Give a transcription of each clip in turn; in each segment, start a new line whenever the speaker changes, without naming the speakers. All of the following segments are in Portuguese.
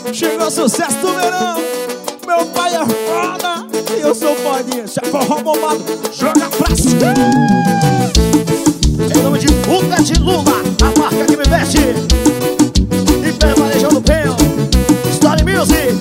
Chegou o sucesso do verão. Meu pai é foda e eu sou fodinha. Se é forró bombado, joga pra cima.
Em nome de Fuga de Lula, a marca que me veste. E permanejou no pelo Story Music.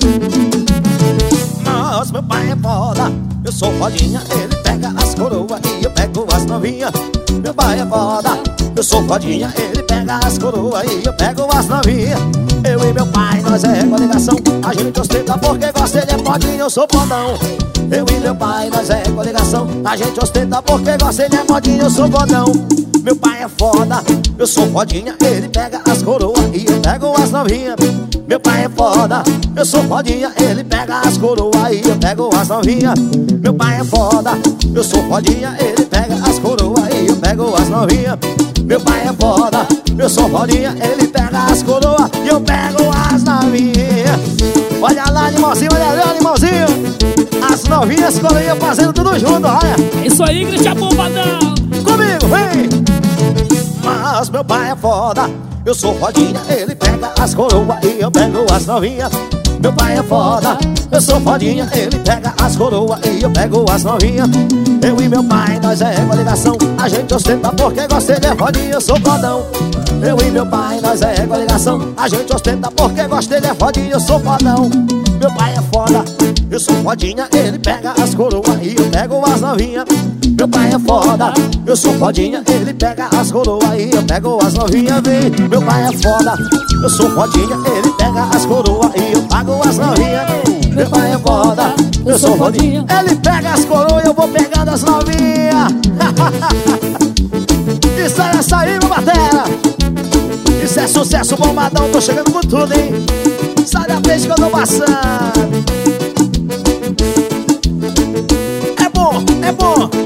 Mas meu pai é foda, eu sou fodinha. Ele pega as coroas e eu pego as novinhas. Meu pai é foda, eu sou fodinha. Ele pega as coroas e eu pego as novinhas. Eu e meu pai, nós é coligação. A gente ostenta porque gosta, ele é fodinho, eu sou fodão. Eu e meu pai, nós é coligação. A gente ostenta porque gosta, ele é fodinho, eu sou fodão. Meu pai é foda, eu sou fodinha. Ele pega as coroas e eu pego as novinhas. Meu pai é foda, eu sou fodinha. Ele pega as coroas e eu pego as novinhas. Meu pai é foda, eu sou fodinha. Ele pega as coroas e eu pego as novinhas. Meu pai é foda, eu sou fodinha. Ele pega as coroas e eu pego as novinhas. Olha lá, animalzinho, olha lá, animalzinho. As novinhas coroinhas fazendo tudo junto, olha.
É isso aí, grande bombadão.
Comigo, vem! Mas meu pai é foda, eu sou fodinha. Ele pega as coroas e eu pego as novinhas. Meu pai é foda, eu sou fodinha. Ele pega as coroas e eu pego as novinhas. Eu e meu pai, nós é coligação. A gente ostenta porque gosta, ele é fodinha, eu sou fodão. Eu e meu pai, nós é coligação. A gente ostenta porque gosta, ele é fodinha, eu sou fodão. Meu pai é foda, eu sou fodinha. Ele pega as coroas e eu pego as novinhas. Meu pai é foda, eu sou fodinha. Ele pega as coroas e eu pego as novinhas, vem. Meu pai é foda, eu sou fodinha. Ele pega as coroas e eu pago as novinhas. Meu pai é foda, eu sou fodinha. Ele pega as coroas e eu vou pegando as novinhas. Isso é essa aí, meu batera. Isso é sucesso bombadão, tô chegando com tudo, hein. Sai da frente que eu tô passando. É bom, é bom.